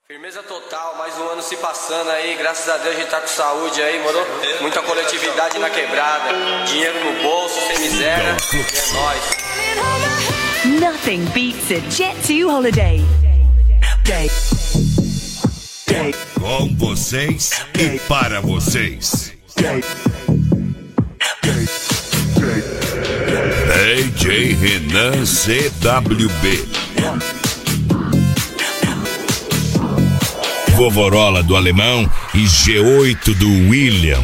Firmeza total, mais um ano se passando aí, graças a Deus a gente tá com saúde aí, moro? Muita coletividade na quebrada, dinheiro no bolso, sem miséria, é nóis. Nothing beats a Jet2 holiday. Com vocês e para vocês. DJ Renan CWB. Vovorola do Alemão e G8 do William.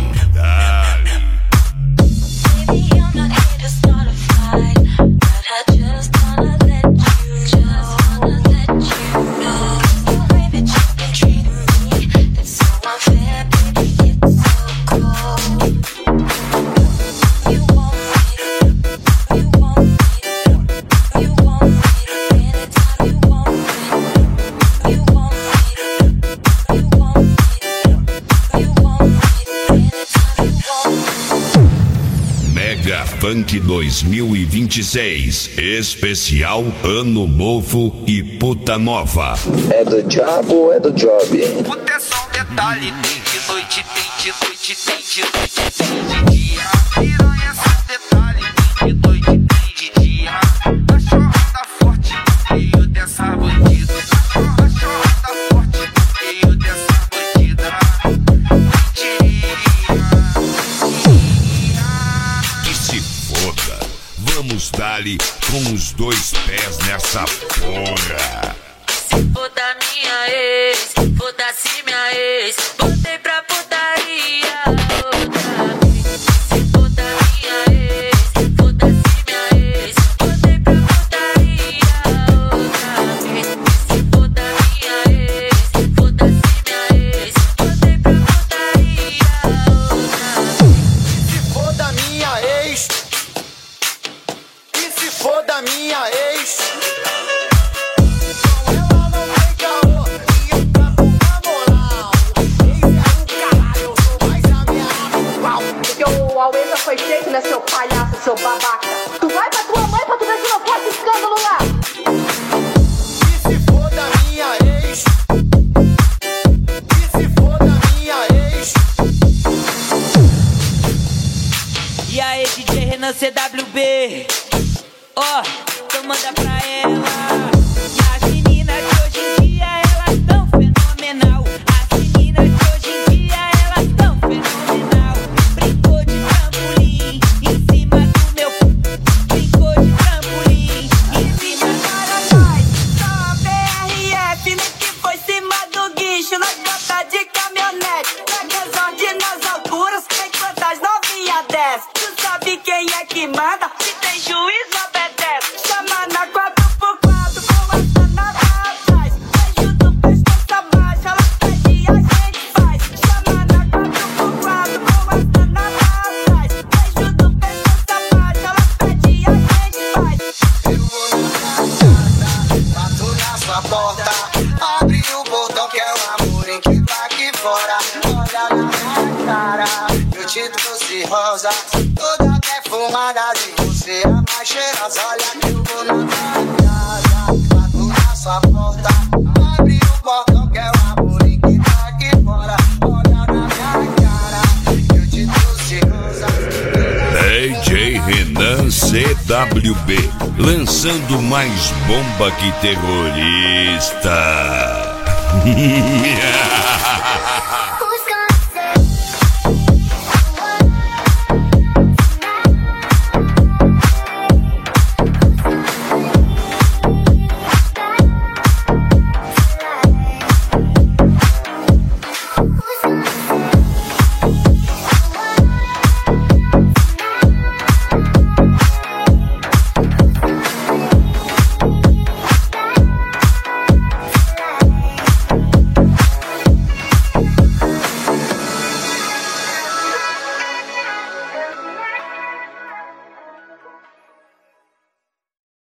Mega Funk 2026, especial Ano Novo e Puta Nova. É do diabo ou é do job? Puta é só um detalhe, tem de noite, tem de noite, tem de noite, tem de dia. Piranha é só um detalhe, tem de noite, tem de dia. Cachorrada forte, meio dessa bandida. Cachorrada forte, meio dessa bandida. Vamos dar-lhe com os dois pés nessa porra. Se foda minha ex, foda-se minha ex, voltei pra putaria outra vez. Se foda minha ex, foda-se minha ex, voltei pra putaria outra vez. Se foda minha ex, foda-se minha ex, voltei pra putaria outra vez. Se foda minha ex. Foda minha ex. Ela não tem caô e eu trago na moral. Ex é o caralho, eu sou mais a minha atual. Porque o Almeida foi feito, né, seu palhaço, seu babaca. Tu vai pra tua mãe pra tu ver se não faz escândalo lá. E se foda minha ex. E se foda minha ex. E aí, DJ Renan CWB? Ó, então manda pra ela. E as meninas de hoje em dia, elas tão fenomenal. As meninas de hoje em dia, elas tão fenomenal. Brincou de trampolim em cima do meu. Brincou de trampolim em cima do Paraguai. Só a BRF, nem que foi cima do guincho. Nós bota de caminhonete, Megazord nas alturas. Enquanto as novinhas desce, tu sabe quem é que manda? Se tem juízo, chama na 4x4 com a sanada atrás. Beijo do pescoço abaixo, ela pede e a gente faz. Chama na 4x4 com a sanada atrás. Beijo do pescoço abaixo, ela pede e a gente faz. Eu vou na sua casa, bato na sua porta. Abre o portão que é o amor em que tá aqui fora. Olha na minha cara, eu te trouxe rosa, toda perfumada de você, a mais cheirosa. Olha que eu vou na sua casa, bato na sua porta. Abre o portão que é o amor em que tá aqui fora. Olha na minha cara, eu te trouxe rosa. DJ Renan CWB, lançando mais bomba que terrorista.